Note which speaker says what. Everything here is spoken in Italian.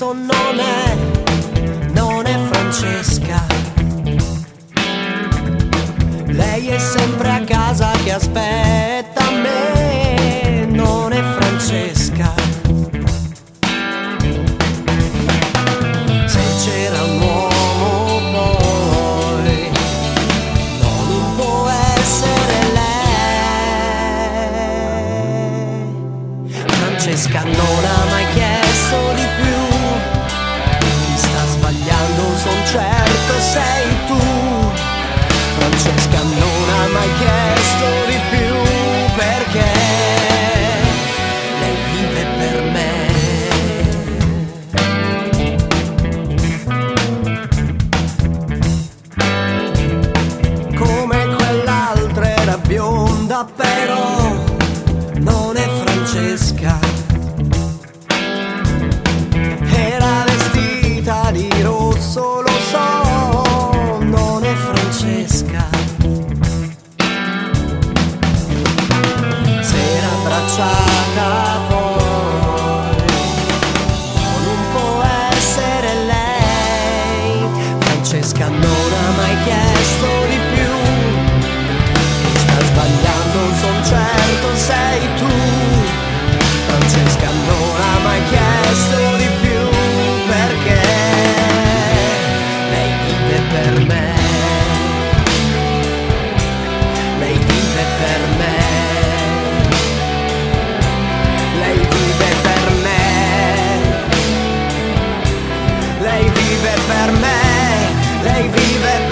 Speaker 1: adesso non è Francesca. Lei è sempre a casa che aspetta me, non è Francesca. Se c'era un uomo poi non può essere lei. Francesca non ha mai chiesto di più, chi sta sbagliando son certo sei tu. Francesca non ha mai chiesto di più perché lei vive per me. Come quell'altra era bionda però non è Francesca. Era vestita di rosso, lo so, non è Francesca. S'era abbracciata poi, non può essere lei. Francesca non ha mai chiesto di più, chi sta sbagliando son certo sei tu. Francesca non ha mai chiesto di più perché lei vive per me. Lei vive per me. Lei vive per me. Lei vive per me. Lei vive per me.